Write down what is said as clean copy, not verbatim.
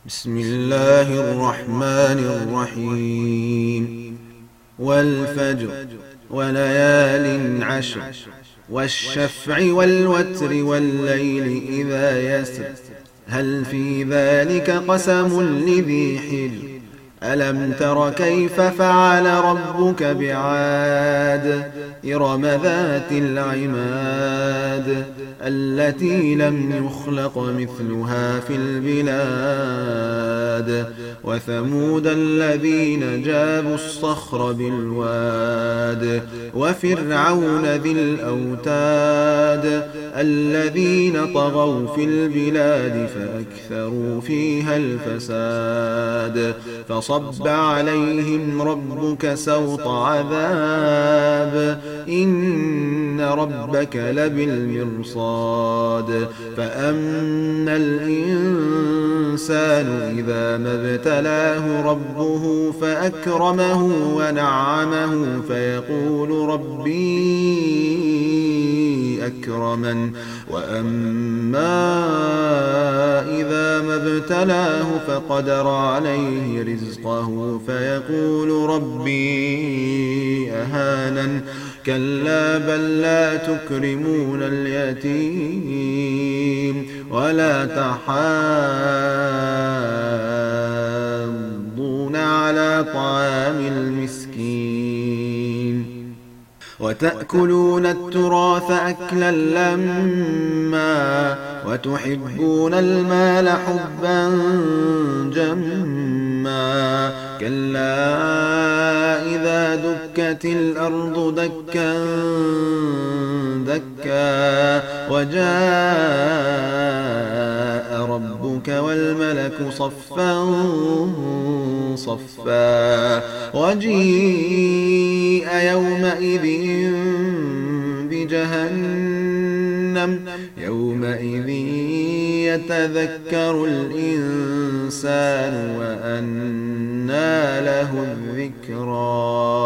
بسم الله الرحمن الرحيم والفجر وليال عشر والشفع والوتر والليل إذا يسر هل في ذلك قسم لذي حجر ألم تر كيف فعل ربك بعاد إرم ذات العماد التي لم يخلق مثلها في البلاد وثمود الذين جابوا الصخر بالواد وفرعون ذي الأوتاد الذين طغوا في البلاد فأكثروا فيها الفساد فصب عليهم ربك سوط عذاب إن ربك لبالمرصاد فأما الإنسان إذا ما ابتلاه ربه فأكرمه ونعمه فيقول ربي أكرمن وأما إذا ما ابتلاه فقدر عليه رزقه فيقول ربي أهانن كلا بل لا تكرمون اليتيم ولا تحاضون على طعام المسكين وتأكلون التراث أكلا لما وتحبون المال حبا جما كلا إذا دكت الأرض دكا دكا وجاء ربك والملك صفا صفا وجيء يومئذ بجهنم يومئذ يتذكر الإنسان وأنى له الذكرى